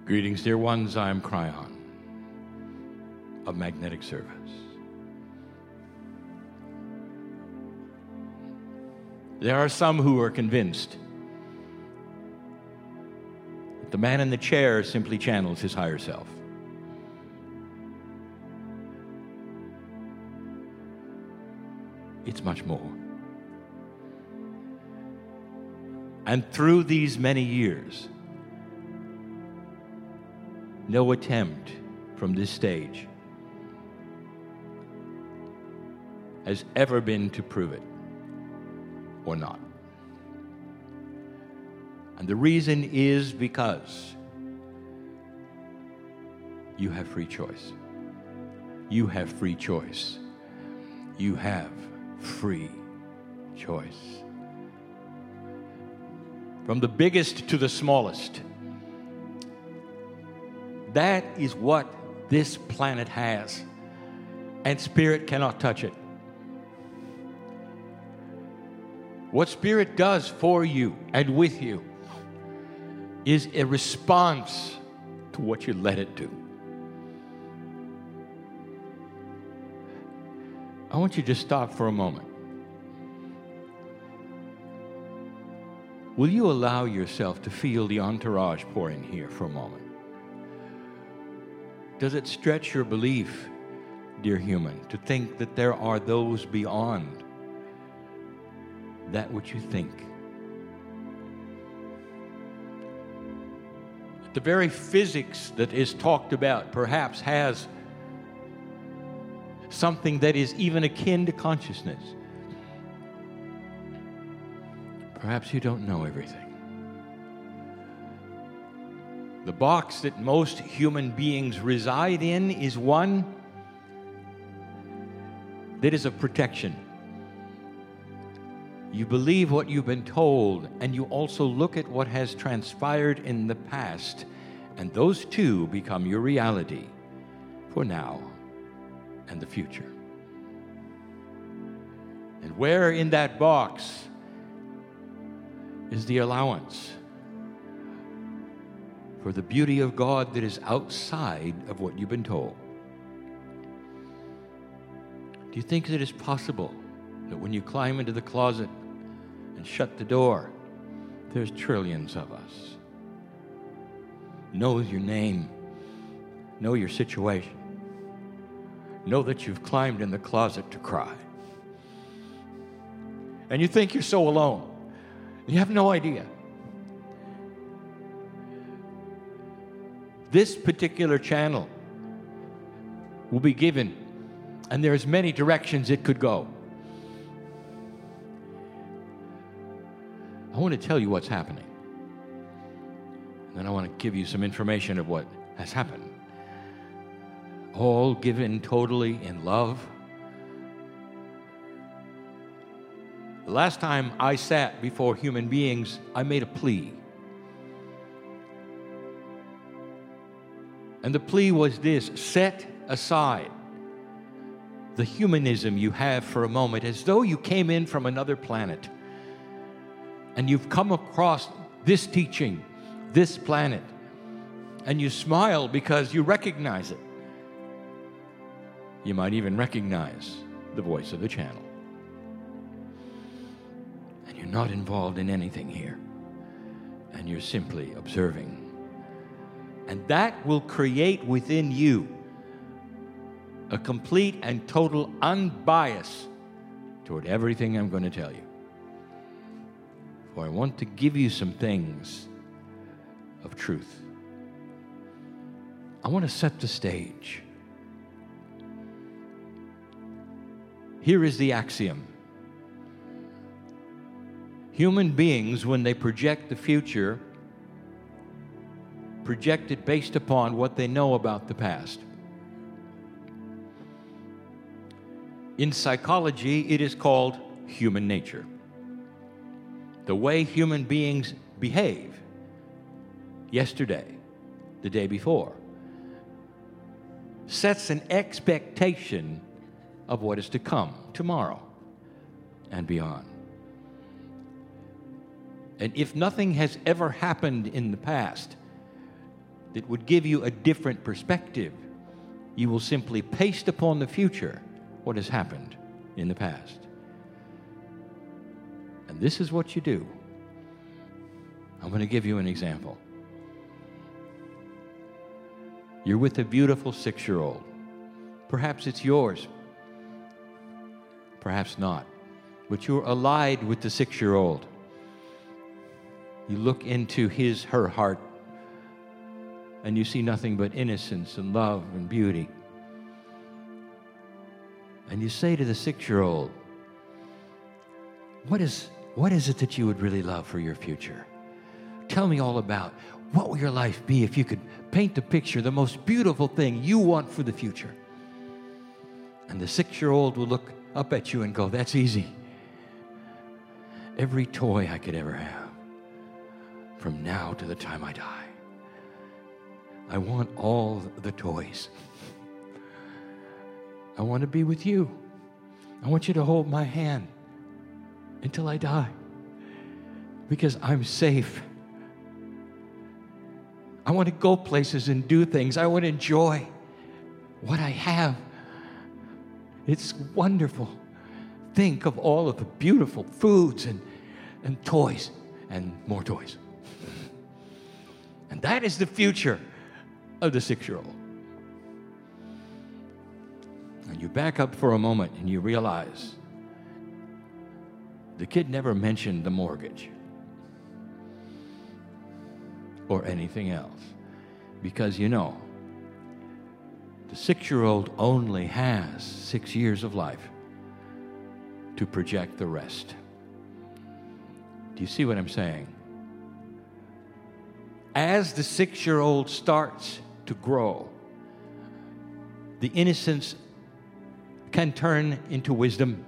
Greetings, dear ones. I am Cryon of Magnetic Service. There are some who are convinced that the man in the chair simply channels his higher self. It's much more. And through these many years, no attempt from this stage has ever been to prove it or not. And the reason is because you have free choice. You have free choice. You have free choice. From the biggest to the smallest, that is what this planet has, and Spirit cannot touch it. What Spirit does for you and with you is a response to what you let it do. I want you to stop for a moment. Will you allow yourself to feel the entourage pouring here for a moment? Does it stretch your belief, dear human, to think that there are those beyond that which you think? The very physics that is talked about perhaps has something that is even akin to consciousness. Perhaps you don't know everything. The box that most human beings reside in is one that is of protection. You believe what you've been told, and you also look at what has transpired in the past, and those two become your reality for now and the future. And where in that box is the allowance for the beauty of God that is outside of what you've been told? Do you think that it's possible that when you climb into the closet and shut the door, there's trillions of us? Know your name, know your situation, know that you've climbed in the closet to cry. And you think you're so alone. You have no idea. This particular channel will be given, and there's many directions it could go. I want to tell you what's happening. And then I want to give you some information of what has happened. All given totally in love. The last time I sat before human beings, I made a plea. And the plea was this: set aside the humanism you have for a moment, as though you came in from another planet and you've come across this teaching, this planet, and you smile because you recognize it. You might even recognize the voice of the channel. And you're not involved in anything here, and you're simply observing. And that will create within you a complete and total unbias toward everything I'm going to tell you. For I want to give you some things of truth. I want to set the stage. Here is the axiom. Human beings, when they project the future, project it based upon what they know about the past. In psychology, it is called human nature. The way human beings behave yesterday, the day before, sets an expectation of what is to come tomorrow and beyond. And if nothing has ever happened in the past, that would give you a different perspective. You will simply paste upon the future what has happened in the past. And this is what you do. I'm going to give you an example. You're with a beautiful 6-year-old. Perhaps it's yours. Perhaps not. But you're allied with the 6-year-old. You look into her heart, and you see nothing but innocence and love and beauty. And you say to the 6-year-old, what is it that you would really love for your future? Tell me all about what will your life be if you could paint the picture, the most beautiful thing you want for the future. And the 6-year-old will look up at you and go, that's easy. Every toy I could ever have from now to the time I die. I want all the toys. I want to be with you. I want you to hold my hand until I die, because I'm safe. I want to go places and do things. I want to enjoy what I have. It's wonderful. Think of all of the beautiful foods and toys and more toys. And that is the future of the 6-year-old. And you back up for a moment and you realize the kid never mentioned the mortgage or anything else, because you know the 6-year-old only has 6 years of life to project the rest. Do you see what I'm saying? As the 6-year-old starts to grow, the innocence can turn into wisdom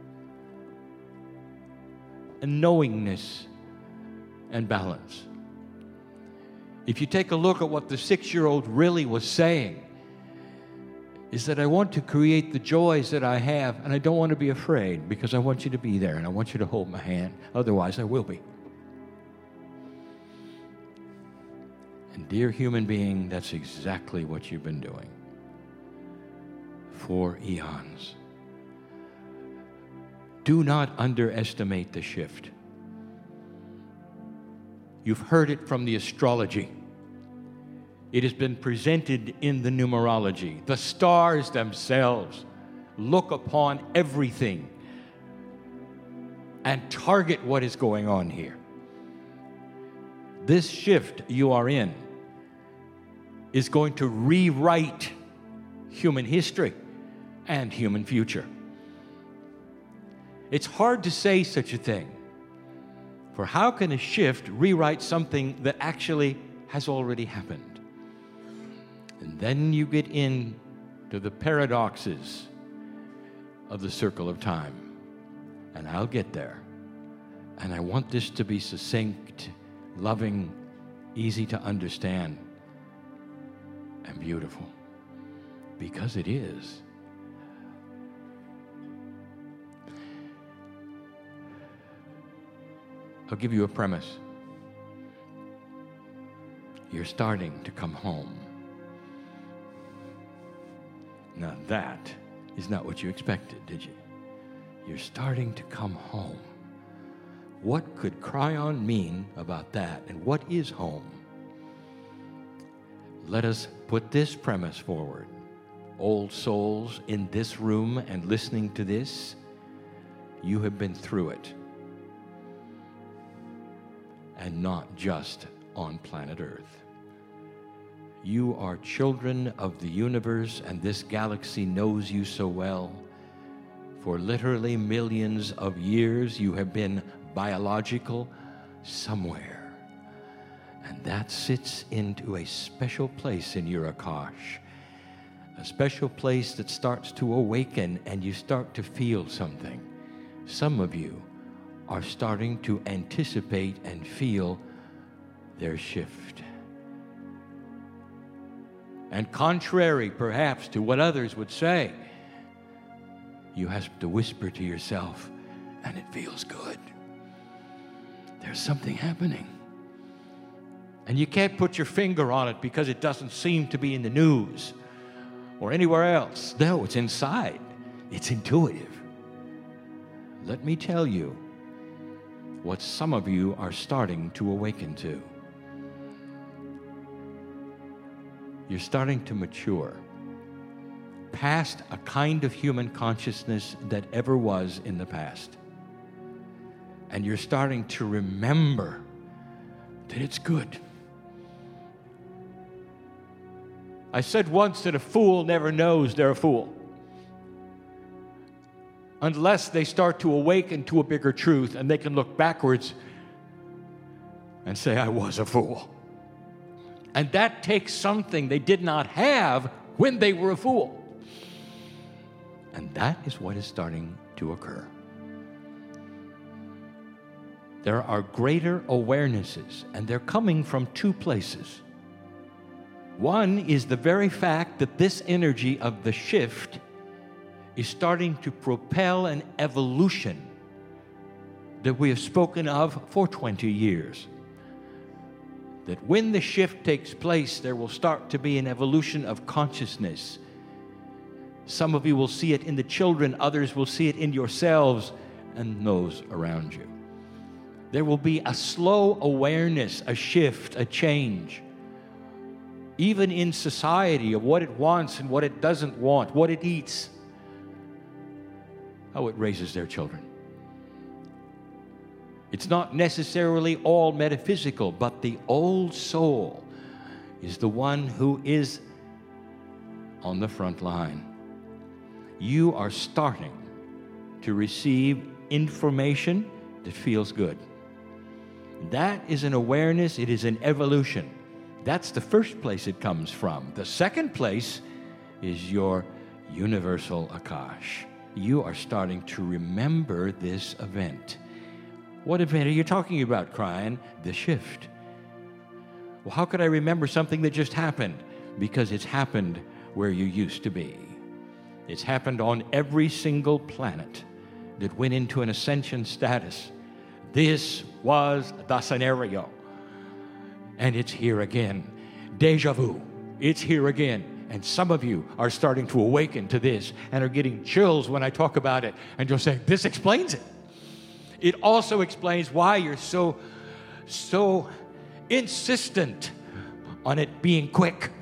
and knowingness and balance. If you take a look at what the 6-year-old really was saying, is that I want to create the joys that I have, and I don't want to be afraid, because I want you to be there and I want you to hold my hand. Otherwise, I will be. And dear human being, that's exactly what you've been doing for eons. Do not underestimate the shift. You've heard it from the astrology. It has been presented in the numerology. The stars themselves look upon everything and target what is going on here. This shift you are in is going to rewrite human history and human future. It's hard to say such a thing, for how can a shift rewrite something that actually has already happened? And then you get into the paradoxes of the circle of time. And I'll get there. And I want this to be succinct, loving, easy to understand, and beautiful. Because it is. I'll give you a premise. You're starting to come home. Now that is not what you expected, did you? You're starting to come home. What could Cryon mean about that? And what is home? Let us put this premise forward. Old souls in this room and listening to this, you have been through it. And not just on planet Earth. You are children of the universe, and this galaxy knows you so well. For literally millions of years, you have been biological somewhere. And that sits into a special place in your Akash. A special place that starts to awaken, and you start to feel something. Some of you are starting to anticipate and feel their shift. And contrary, perhaps, to what others would say, you have to whisper to yourself, and it feels good. There's something happening. And you can't put your finger on it because it doesn't seem to be in the news or anywhere else. No, it's inside. It's intuitive. Let me tell you what some of you are starting to awaken to. You're starting to mature past a kind of human consciousness that ever was in the past. And you're starting to remember that it's good. I said once that a fool never knows they're a fool unless they start to awaken to a bigger truth and they can look backwards and say, I was a fool. And that takes something they did not have when they were a fool. And that is what is starting to occur. There are greater awarenesses, and they're coming from two places. One is the very fact that this energy of the shift is starting to propel an evolution that we have spoken of for 20 years. That when the shift takes place, there will start to be an evolution of consciousness. Some of you will see it in the children, others will see it in yourselves and those around you. There will be a slow awareness, a shift, a change, even in society, of what it wants and what it doesn't want, what it eats, how it raises their children. It's not necessarily all metaphysical, but the old soul is the one who is on the front line. You are starting to receive information that feels good. That is an awareness, it is an evolution. That's the first place it comes from. The second place is your universal Akash. You are starting to remember this event. What event are you talking about, Brian? The shift. Well, how could I remember something that just happened? Because it's happened where you used to be. It's happened on every single planet that went into an ascension status. This was the scenario. And it's here again. Deja vu. It's here again. And some of you are starting to awaken to this and are getting chills when I talk about it. And you're saying, this explains it. It also explains why you're so insistent on it being quick.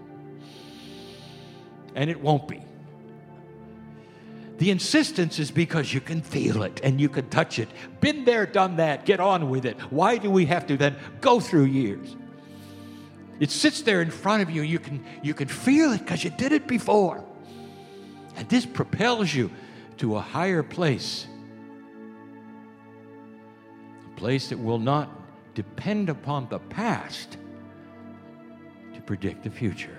And it won't be. The insistence is because you can feel it and you can touch it. Been there, done that, get on with it. Why do we have to then go through years? It sits there in front of you. You can feel it because you did it before. And this propels you to a higher place. A place that will not depend upon the past to predict the future.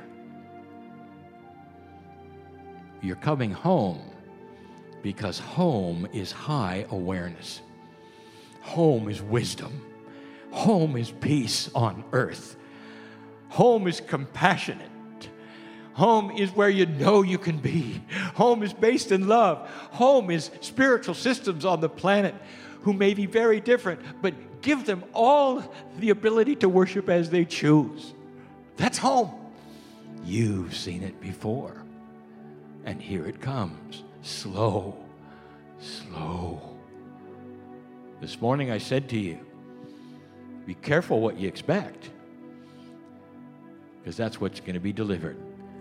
You're coming home because home is high awareness. Home is wisdom. Home is peace on earth. Home is compassionate. Home is where you know you can be. Home is based in love. Home is spiritual systems on the planet who may be very different, but give them all the ability to worship as they choose. That's home. You've seen it before. And here it comes. Slow, slow. This morning I said to you, be careful what you expect, because that's what's going to be delivered.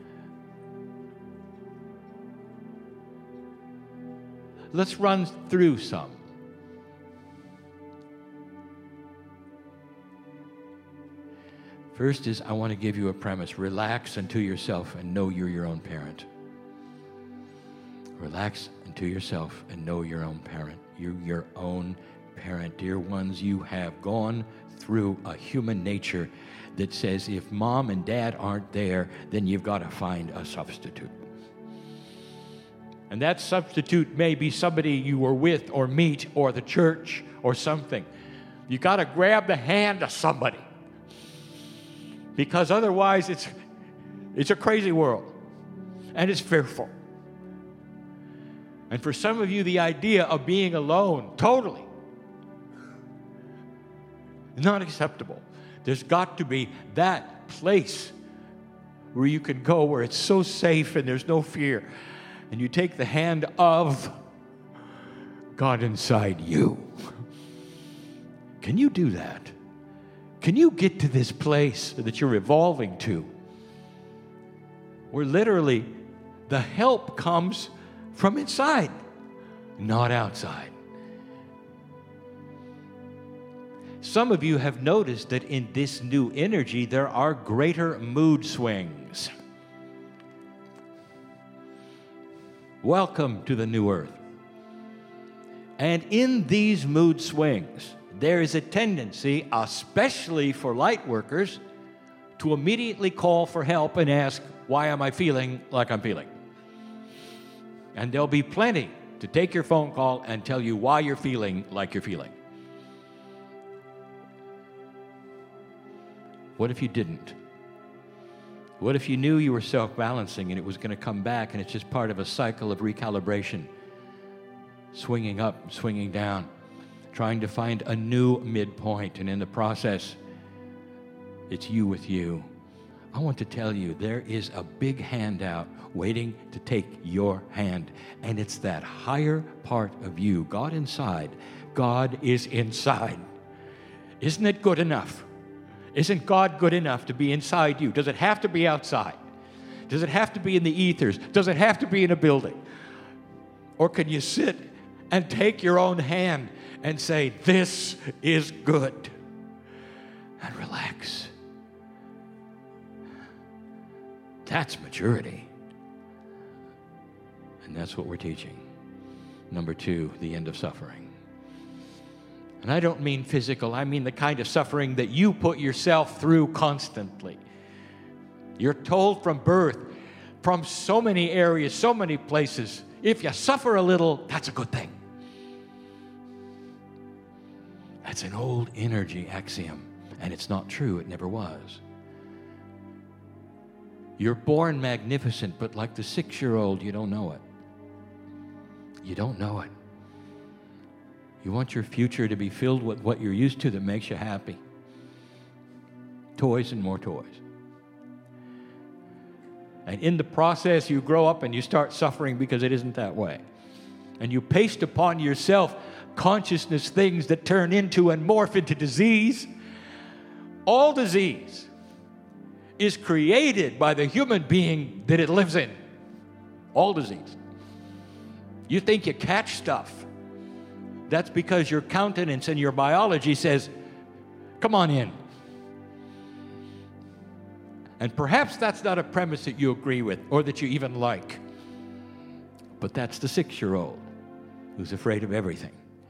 Let's run through some. First is, I want to give you a premise. Relax unto yourself and know you're your own parent. Relax into yourself and know your own parent. You're your own parent. Dear ones, you have gone through a human nature that says if mom and dad aren't there, then you've got to find a substitute. And that substitute may be somebody you were with or meet or the church or something. You got to grab the hand of somebody, because otherwise it's a crazy world and it's fearful. And for some of you, the idea of being alone, totally not acceptable. There's got to be that place where you can go where it's so safe and there's no fear. And you take the hand of God inside you. Can you do that? Can you get to this place that you're evolving to? Where literally the help comes from inside, not outside. Some of you have noticed that in this new energy, there are greater mood swings. Welcome to the new earth. And in these mood swings, there is a tendency, especially for light workers, to immediately call for help and ask, why am I feeling like I'm feeling? And there'll be plenty to take your phone call and tell you why you're feeling like you're feeling. What if you didn't? What if you knew you were self-balancing and it was going to come back and it's just part of a cycle of recalibration, swinging up, swinging down, trying to find a new midpoint, and in the process, it's you with you. I want to tell you, there is a big handout waiting to take your hand, and it's that higher part of you, God inside. God is inside. Isn't it good enough? Isn't God good enough to be inside you? Does it have to be outside? Does it have to be in the ethers? Does it have to be in a building? Or can you sit and take your own hand and say, this is good, and relax? That's maturity. And that's what we're teaching. Number 2, the end of suffering. And I don't mean physical, I mean the kind of suffering that you put yourself through constantly. You're told from birth, from so many areas, so many places, if you suffer a little, that's a good thing. That's an old energy axiom, and it's not true, it never was. You're born magnificent, but like the 6-year-old, you don't know it. You don't know it. You want your future to be filled with what you're used to that makes you happy. Toys and more toys. And in the process, you grow up and you start suffering because it isn't that way. And you paste upon yourself consciousness things that turn into and morph into disease. All disease is created by the human being that it lives in. All disease. You think you catch stuff. That's because your countenance and your biology says, come on in. And perhaps that's not a premise that you agree with or that you even like. But that's the 6-year-old who's afraid of everything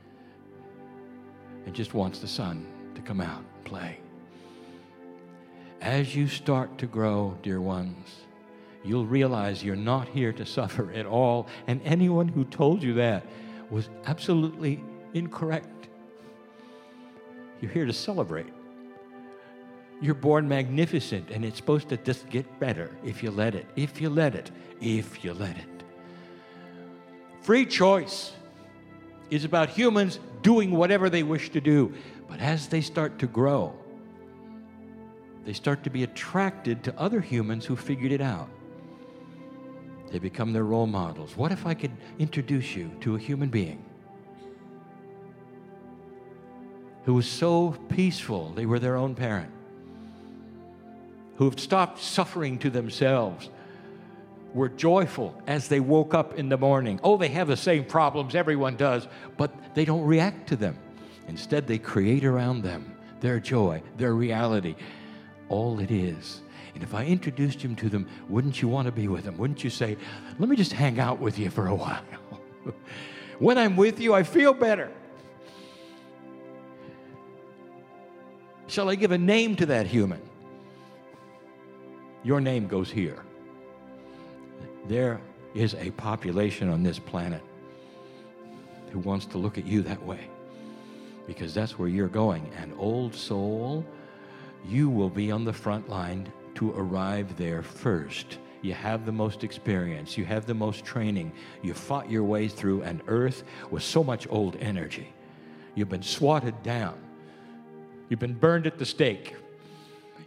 and just wants the sun to come out and play. As you start to grow, dear ones, you'll realize you're not here to suffer at all, and anyone who told you that was absolutely incorrect. You're here to celebrate. You're born magnificent, and it's supposed to just get better if you let it, if you let it, if you let it. Free choice is about humans doing whatever they wish to do. But as they start to grow, they start to be attracted to other humans who figured it out. They become their role models. What if I could introduce you to a human being who was so peaceful they were their own parent, who have stopped suffering to themselves, were joyful as they woke up in the morning. Oh, they have the same problems everyone does, but they don't react to them. Instead, they create around them their joy, their reality, all it is. And if I introduced him to them, wouldn't you want to be with them? Wouldn't you say, let me just hang out with you for a while? When I'm with you, I feel better. Shall I give a name to that human? Your name goes here. There is a population on this planet who wants to look at you that way, because that's where you're going. And old soul, you will be on the front line to arrive there first. You have the most experience. You have the most training. You fought your way through an earth with so much old energy. You've been swatted down. You've been burned at the stake.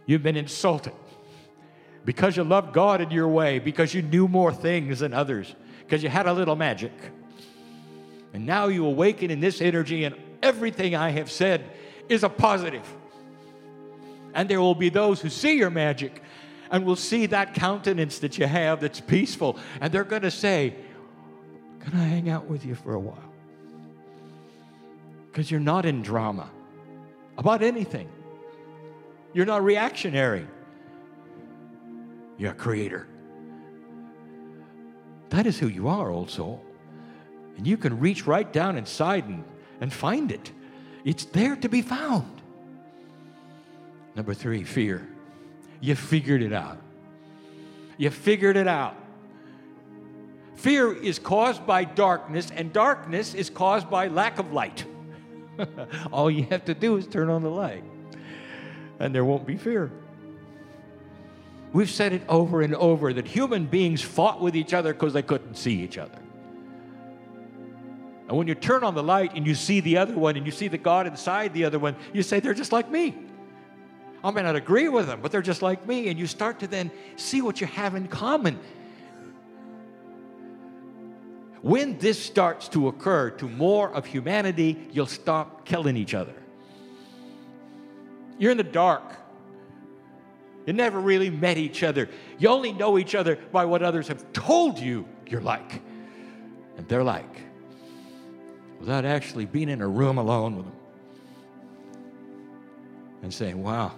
You've been insulted because you loved God in your way, because you knew more things than others, because you had a little magic. And now you awaken in this energy, and everything I have said is a positive. And there will be those who see your magic and will see that countenance that you have that's peaceful, and they're going to say, can I hang out with you for a while? Because you're not in drama about anything. You're not reactionary. You're a creator. That is who you are, old soul. And you can reach right down inside and find it. It's there to be found. Number 3, fear. You figured it out. You figured it out. Fear is caused by darkness, and darkness is caused by lack of light. All you have to do is turn on the light, and there won't be fear. We've said it over and over that human beings fought with each other because they couldn't see each other. And when you turn on the light and you see the other one and you see the God inside the other one, you say, they're just like me. I may not agree with them, but they're just like me. And you start to then see what you have in common. When this starts to occur to more of humanity, you'll stop killing each other. You're in the dark. You never really met each other. You only know each other by what others have told you you're like and they're like, without actually being in a room alone with them and saying, wow,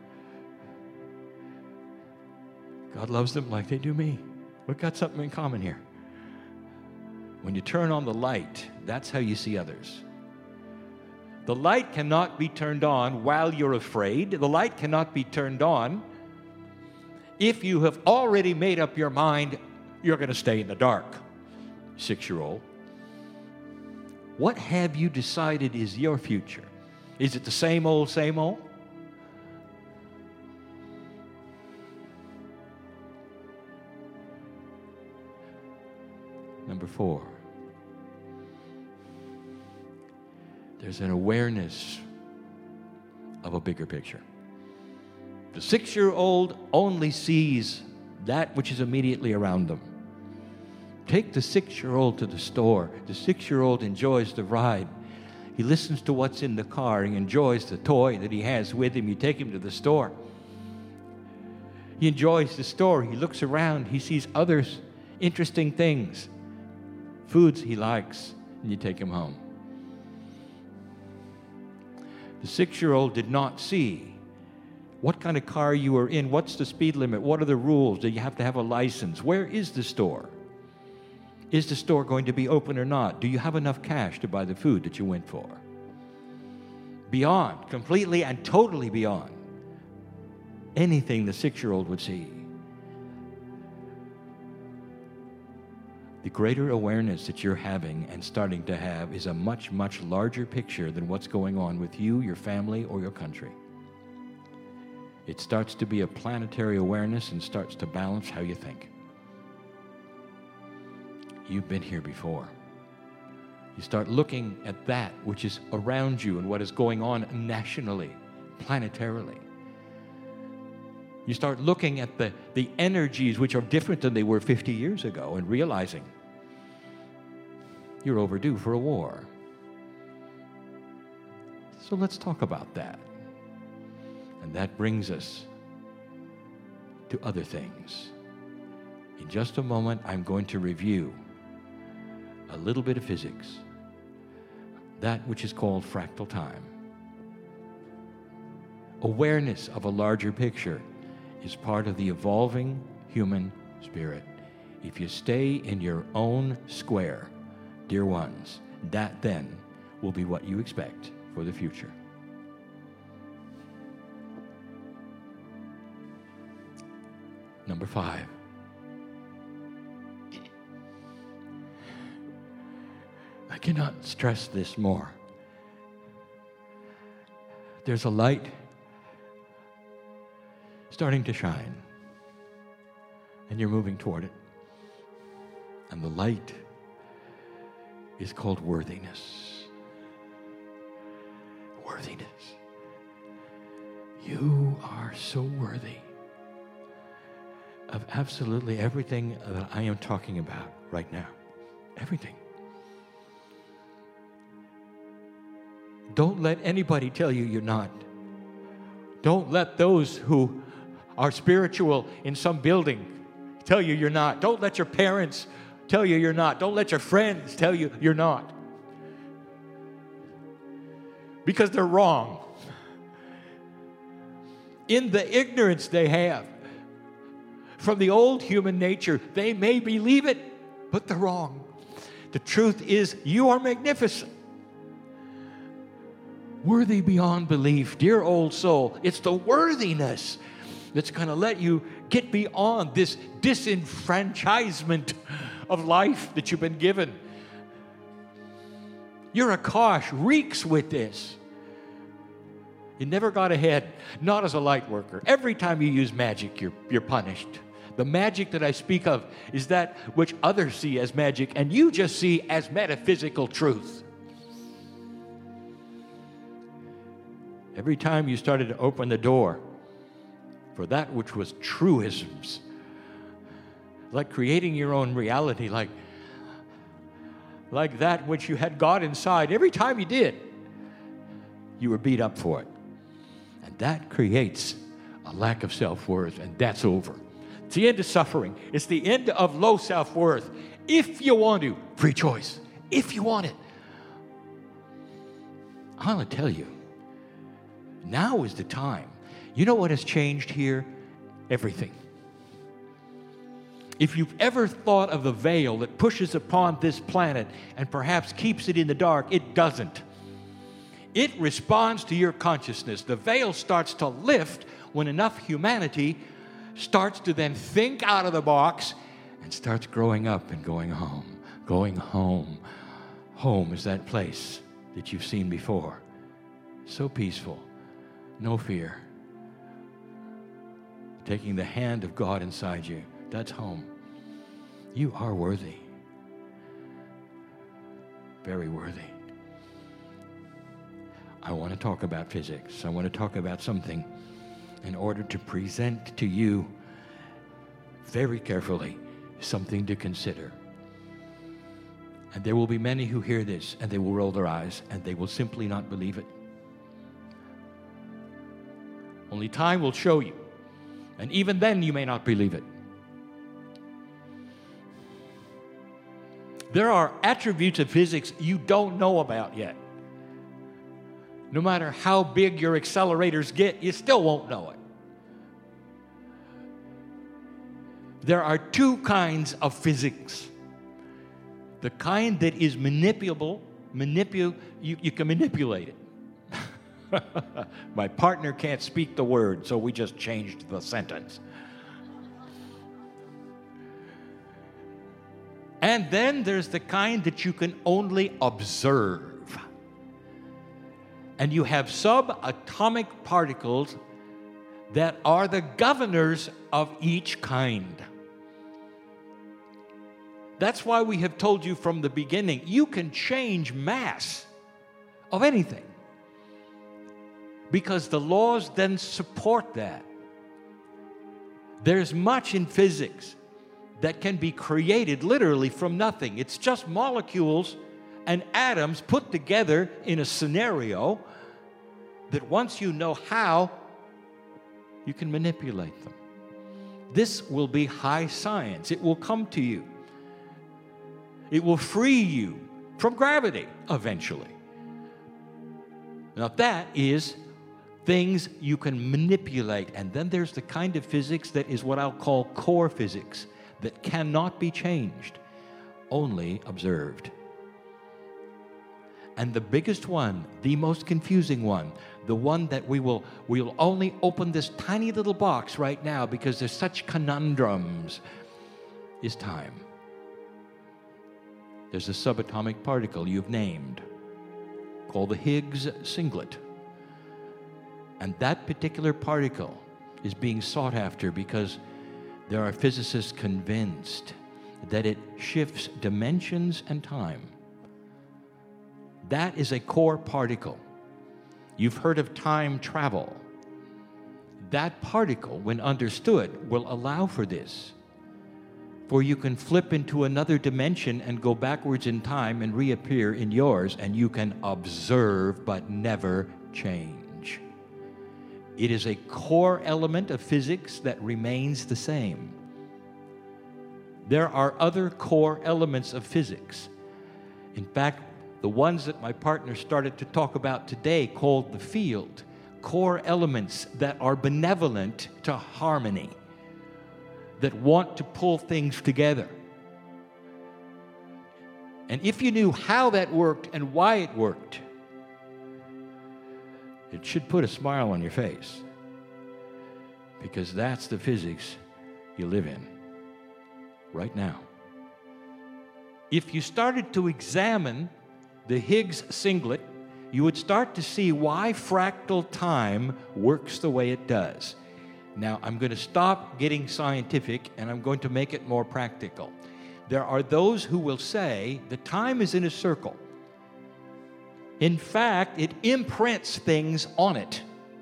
God loves them like they do me. We've got something in common here. When you turn on the light, that's how you see others. The light cannot be turned on while you're afraid. The light cannot be turned on if you have already made up your mind you're going to stay in the dark, 6-year-old. What have you decided is your future? Is it the same old, same old? Number 4. There's an awareness of a bigger picture. The 6-year-old only sees that which is immediately around them. Take the 6-year-old to the store. The 6-year-old enjoys the ride. He listens to what's in the car. He enjoys the toy that he has with him. You take him to the store. He enjoys the store. He looks around. He sees others, interesting things, foods he likes, and you take him home. The 6-year-old did not see what kind of car you are in, what's the speed limit, what are the rules, do you have to have a license, where is the store? Is the store going to be open or not? Do you have enough cash to buy the food that you went for? Beyond, completely and totally beyond anything the 6-year-old would see. The greater awareness that you're having and starting to have is a much, much larger picture than what's going on with you, your family, or your country. It starts to be a planetary awareness and starts to balance how you think. You've been here before. You start looking at that which is around you and what is going on nationally, planetarily. You start looking at the energies which are different than they were 50 years ago and realizing you're overdue for a war. So let's talk about that. And that brings us to other things. In just a moment, I'm going to review a little bit of physics, that which is called fractal time. Awareness of a larger picture is part of the evolving human spirit. If you stay in your own square, dear ones, that then will be what you expect for the future. Number 5. I cannot stress this more. There's a light starting to shine, and you're moving toward it. And the light is called worthiness. Worthiness. You are so worthy of absolutely everything that I am talking about right now. Everything. Don't let anybody tell you you're not. Don't let those who are spiritual in some building tell you you're not. Don't let your parents tell you you're not. Don't let your friends tell you you're not. Because they're wrong. In the ignorance they have from the old human nature, they may believe it, but they're wrong. The truth is, you are magnificent. Worthy beyond belief. Dear old soul, it's the worthiness that's going to let you get beyond this disenfranchisement of life that you've been given. Your Akash reeks with this. You never got ahead, not as a light worker. Every time you use magic, you're punished. The magic that I speak of is that which others see as magic, and you just see as metaphysical truth. Every time you started to open the door for that which was truisms, like creating your own reality, like that which you had God inside, every time you did, you were beat up for it. And that creates a lack of self-worth, and that's over. It's the end of suffering. It's the end of low self-worth. If you want to, free choice. If you want it. I want to tell you, now is the time. You know what has changed here? Everything. If you've ever thought of the veil that pushes upon this planet and perhaps keeps it in the dark, it doesn't. It responds to your consciousness. The veil starts to lift when enough humanity starts to then think out of the box and starts growing up and going home. Going home. Home is that place that you've seen before. So peaceful. No fear. Taking the hand of God inside you. That's home. You are worthy. Very worthy. I want to talk about physics. I want to talk about something in order to present to you very carefully something to consider. And there will be many who hear this and they will roll their eyes and they will simply not believe it. Only time will show you. And even then you may not believe it. There are attributes of physics you don't know about yet. No matter how big your accelerators get, you still won't know it. There are two kinds of physics. The kind that is manipulable, you can manipulate it. My partner can't speak the word, so we just changed the sentence. And then there's the kind that you can only observe. And you have subatomic particles that are the governors of each kind. That's why we have told you from the beginning, you can change mass of anything. Because the laws then support that. There's much in physics that can be created literally from nothing. It's just molecules and atoms put together in a scenario that once you know how, you can manipulate them. This will be high science. It will come to you. It will free you from gravity eventually. Now that is things you can manipulate. And then there's the kind of physics that is what I'll call core physics, that cannot be changed, only observed. And the biggest one, the most confusing one, the one that we'll only open this tiny little box right now because there's such conundrums, is time. There's a subatomic particle you've named called the Higgs singlet. And that particular particle is being sought after because there are physicists convinced that it shifts dimensions and time. That is a core particle. You've heard of time travel. that particle, when understood, will allow for this. For you can flip into another dimension and go backwards in time and reappear in yours, and you can observe but never change. It is a core element of physics that remains the same. There are other core elements of physics. In fact, the ones that my partner started to talk about today, called the field, core elements that are benevolent to harmony, that want to pull things together. And if you knew how that worked and why it worked, it should put a smile on your face, because that's the physics you live in right now. If you started to examine the Higgs singlet, you would start to see why fractal time works the way it does. Now, I'm going to stop getting scientific, and I'm going to make it more practical. There are those who will say that time is in a circle. In fact, it imprints things on it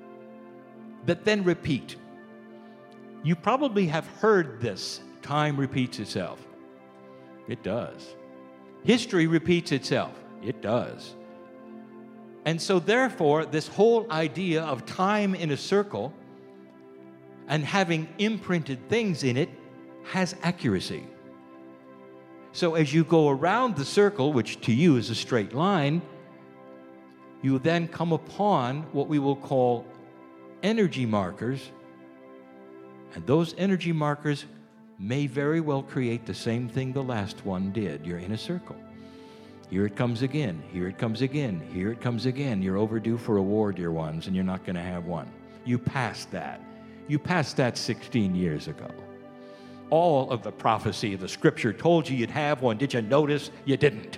that then repeat. You probably have heard this. Time repeats itself. It does. History repeats itself. It does. And so therefore, this whole idea of time in a circle and having imprinted things in it has accuracy. So as you go around the circle, which to you is a straight line, you then come upon what we will call energy markers. And those energy markers may very well create the same thing the last one did. You're in a circle. Here it comes again. Here it comes again. Here it comes again. You're overdue for a war, dear ones, and you're not going to have one. You passed that. You passed that 16 years ago. All of the prophecy of the Scripture told you you'd have one. Did you notice? You didn't.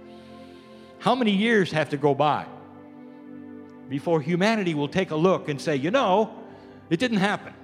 How many years have to go by before humanity will take a look and say, you know, it didn't happen?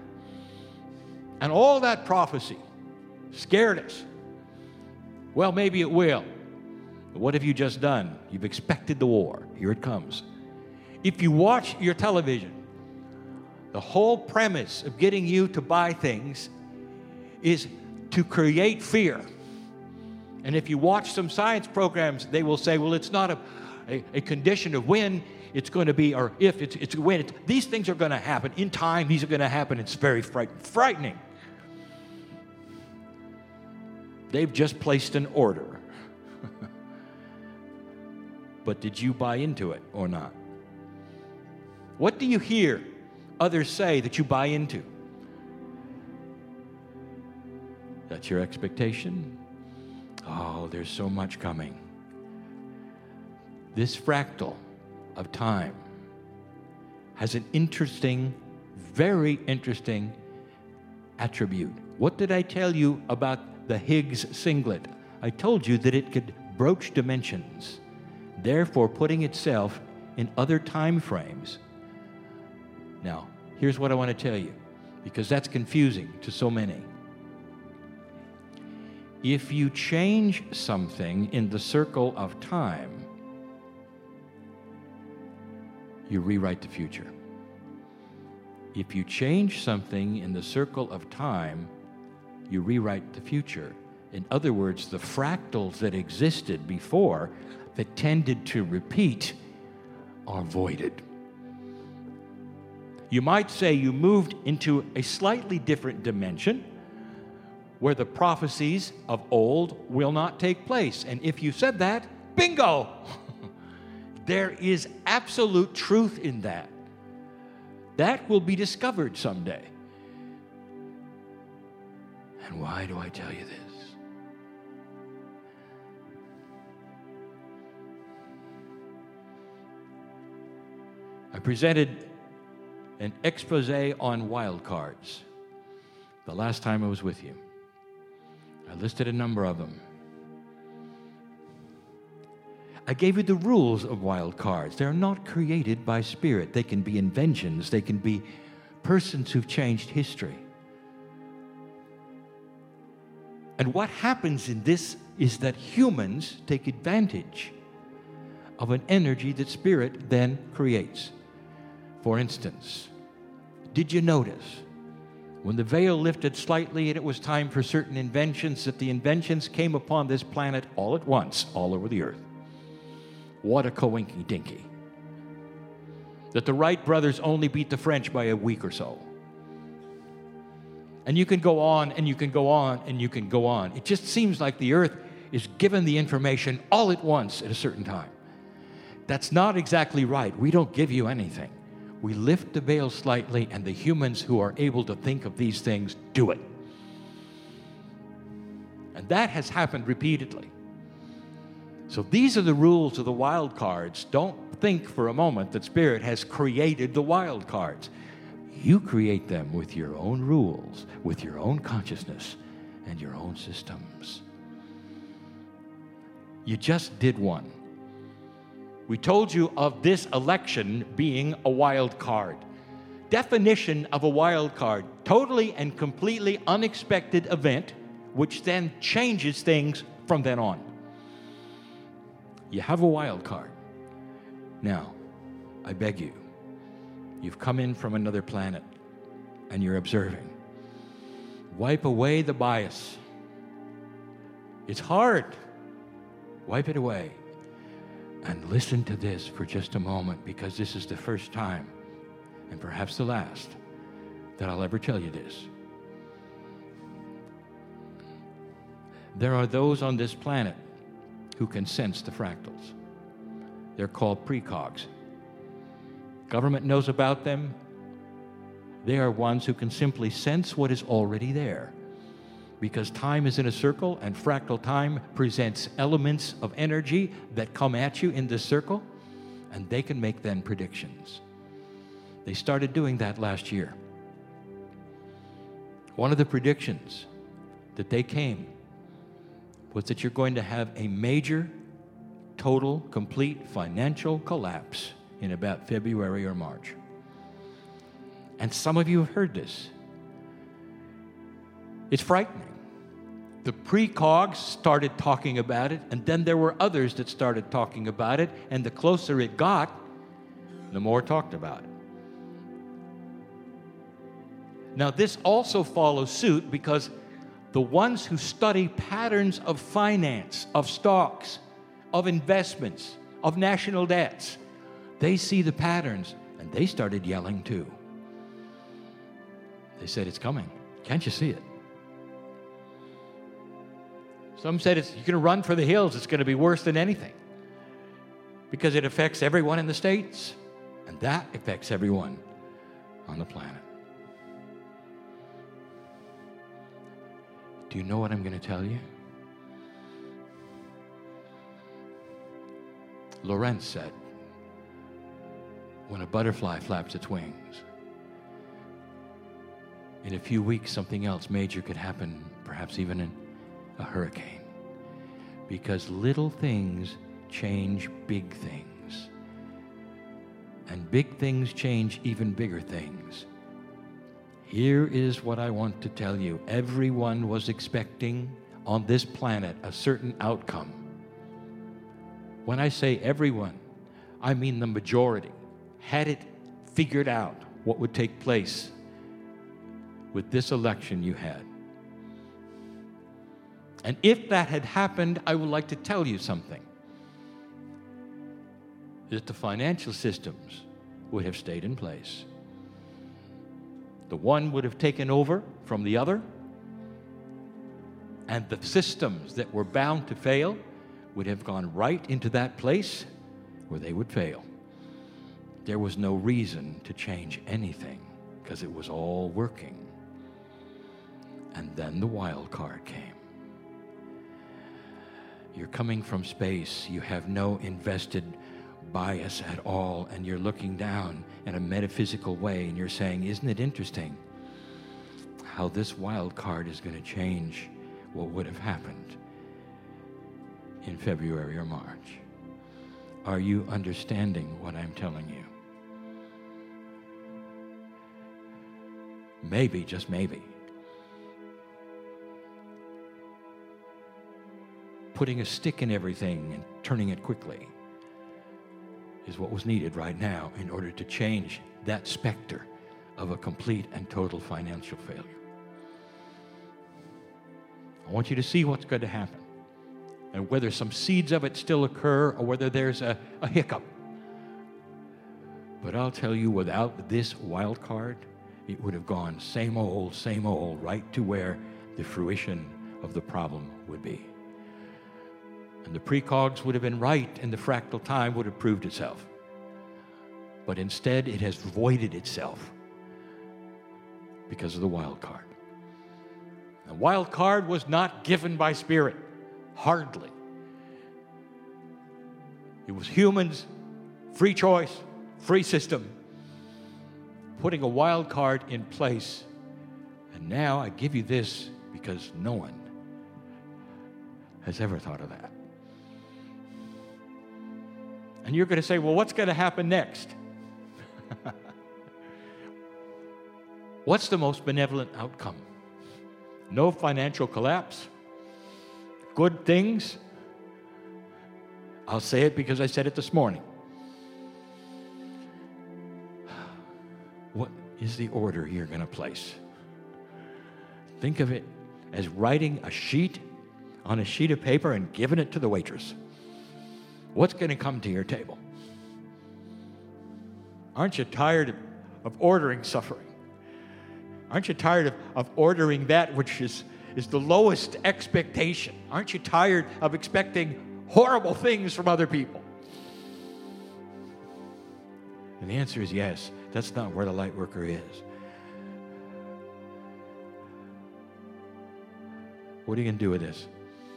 And all that prophecy scared us. Well, maybe it will. But what have you just done? You've expected the war. Here it comes. If you watch your television, the whole premise of getting you to buy things is to create fear. And if you watch some science programs, they will say, well, it's not a condition of when it's going to be, or if it's when. These things are going to happen. In time, these are going to happen. It's very frightening. They've just placed an order. But did you buy into it or not? What do you hear others say that you buy into? That's your expectation? Oh, there's so much coming. This fractal of time has an interesting, very interesting attribute. What did I tell you about the Higgs singlet? I told you that it could broach dimensions, therefore putting itself in other time frames. Now, here's what I want to tell you, because that's confusing to so many. If you change something in the circle of time, you rewrite the future. If you change something in the circle of time, you rewrite the future. In other words, the fractals that existed before that tended to repeat are voided. You might say you moved into a slightly different dimension where the prophecies of old will not take place. And if you said that, bingo! There is absolute truth in that. That will be discovered someday. And why do I tell you this? I presented an expose on wild cards the last time I was with you. I listed a number of them. I gave you the rules of wild cards. They're not created by spirit. They can be inventions. They can be persons who've changed history. And what happens in this is that humans take advantage of an energy that spirit then creates. For instance, Did you notice when the veil lifted slightly and it was time for certain inventions, that the inventions came upon this planet all at once, all over the earth? What a coinky-dinky. That the Wright brothers only beat the French by a week or so. And you can go on, and you can go on, and you can go on. It just seems like the earth is given the information all at once at a certain time. That's not exactly right. We don't give you anything. We lift the veil slightly, and the humans who are able to think of these things do it. And that has happened repeatedly. So these are the rules of the wild cards. Don't think for a moment that Spirit has created the wild cards. You create them with your own rules, with your own consciousness, and your own systems. You just did one. We told you of this election being a wild card. Definition of a wild card: totally and completely unexpected event, which then changes things from then on. You have a wild card. Now, I beg you, you've come in from another planet and you're observing. Wipe away the bias. It's hard. Wipe it away. And listen to this for just a moment, because this is the first time, and perhaps the last, that I'll ever tell you this. There are those on this planet who can sense the fractals. They're called precogs. Government knows about them. They are ones who can simply sense what is already there, because time is in a circle, and fractal time presents elements of energy that come at you in this circle, and they can make then predictions. They started doing that last year. One of the predictions that they came was that you're going to have a major, total, complete financial collapse in about February or March. And some of you have heard this. It's frightening. The precogs started talking about it, and then there were others that started talking about it, and the closer it got, the more talked about it. Now, this also follows suit because the ones who study patterns of finance, of stocks, of investments, of national debts, they see the patterns, and they started yelling too. They said, it's coming. Can't you see it? Some said, you're going to run for the hills. It's going to be worse than anything, because it affects everyone in the States, and that affects everyone on the planet. Do you know what I'm going to tell you? Lorenz said, when a butterfly flaps its wings, in a few weeks something else major could happen, perhaps even a hurricane. Because little things change big things. And big things change even bigger things. Here is what I want to tell you. Everyone was expecting on this planet a certain outcome. When I say everyone, I mean the majority had it figured out what would take place with this election you had. And if that had happened, I would like to tell you something. That the financial systems would have stayed in place. The one would have taken over from the other, and the systems that were bound to fail would have gone right into that place where they would fail. There was no reason to change anything because it was all working. And then the wild card came. You're coming from space. You have no invested bias at all, and you're looking down in a metaphysical way, and you're saying, isn't it interesting how this wild card is going to change what would have happened in February or March? Are you understanding what I'm telling you? Maybe, just maybe, putting a stick in everything and turning it quickly is what was needed right now in order to change that specter of a complete and total financial failure. I want you to see what's going to happen, and whether some seeds of it still occur or whether there's a hiccup. But I'll tell you, without this wild card, it would have gone same old, right to where the fruition of the problem would be. And the precogs would have been right, and the fractal time would have proved itself. But instead, it has voided itself because of the wild card. The wild card was not given by Spirit, hardly. It was humans, free choice, free system, putting a wild card in place. And now I give you this because no one has ever thought of that. And you're going to say, well, what's going to happen next? What's the most benevolent outcome? No financial collapse? Good things? I'll say it because I said it this morning. What is the order you're going to place? Think of it as writing a sheet on a sheet of paper and giving it to the waitress. What's going to come to your table? Aren't you tired of ordering suffering? Aren't you tired of ordering that which is the lowest expectation? Aren't you tired of expecting horrible things from other people? And the answer is yes. That's not where the light worker is. What are you going to do with this?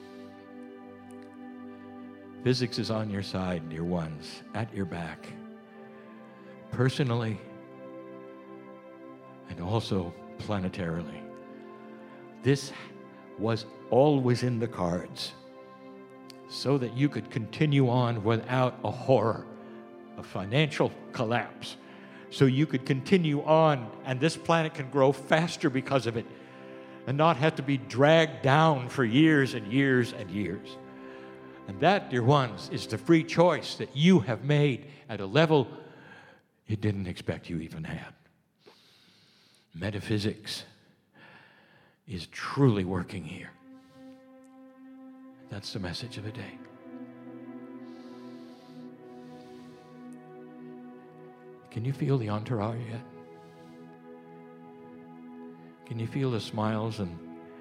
Physics is on your side, dear ones, at your back. Personally, and also planetarily. This was always in the cards so that you could continue on without a horror of financial collapse. So you could continue on, and this planet can grow faster because of it and not have to be dragged down for years and years and years. And that, dear ones, is the free choice that you have made at a level you didn't expect you even had. Metaphysics is truly working here. That's the message of the day. Can you feel the entourage yet? Can you feel the smiles and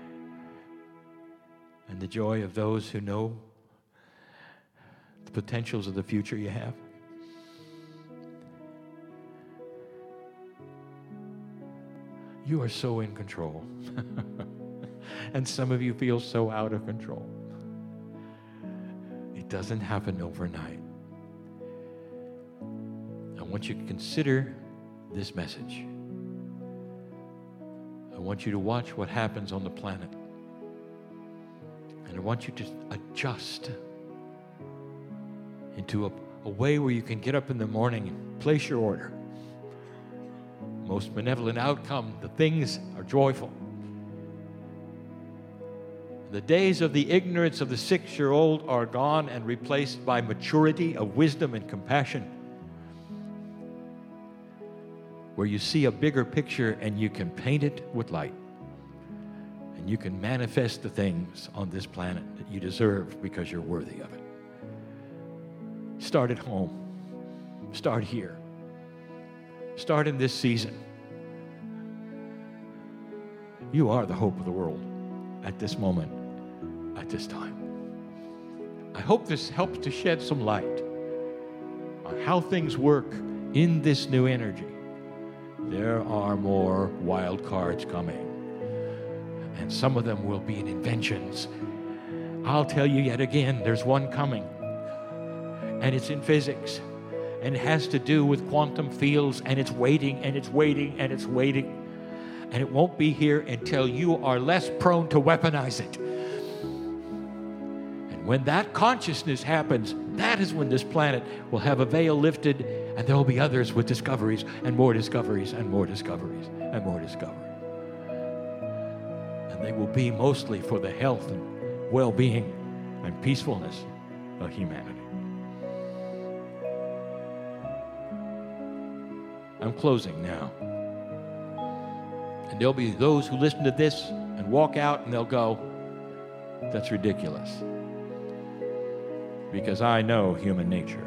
the joy of those who know the potentials of the future you have? You are so in control. And some of you feel so out of control. It doesn't happen overnight. I want you to consider this message. I want you to watch what happens on the planet. And I want you to adjust into a way where you can get up in the morning and place your order. Most benevolent outcome, the things are joyful. The days of the ignorance of the 6-year-old are gone and replaced by maturity of wisdom and compassion, where you see a bigger picture and you can paint it with light. And you can manifest the things on this planet that you deserve because you're worthy of it. Start at home. Start here. Start in this season. You are the hope of the world at this moment, at this time. I hope this helps to shed some light on how things work in this new energy. There are more wild cards coming, and some of them will be in inventions. I'll tell you yet again, there's one coming, and it's in physics. And it has to do with quantum fields, and it's waiting, and it's waiting, and it's waiting. And it won't be here until you are less prone to weaponize it. And when that consciousness happens, that is when this planet will have a veil lifted, and there will be others with discoveries, and more discoveries, and more discoveries, and more discoveries. And they will be mostly for the health and well-being and peacefulness of humanity. I'm closing now. And there'll be those who listen to this and walk out and they'll go, that's ridiculous. Because I know human nature.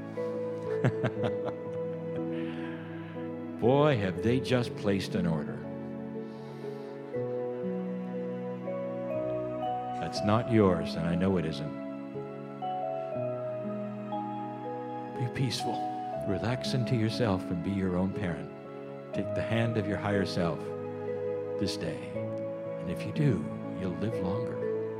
Boy, have they just placed an order. That's not yours, and I know it isn't. Be peaceful. Relax into yourself and be your own parent. Take the hand of your higher self this day. And if you do, you'll live longer.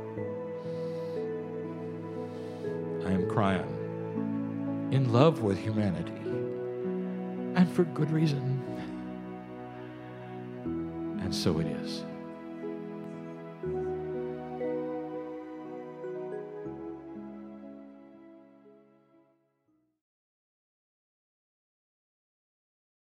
I am Kryon, in love with humanity, and for good reason. And so it is.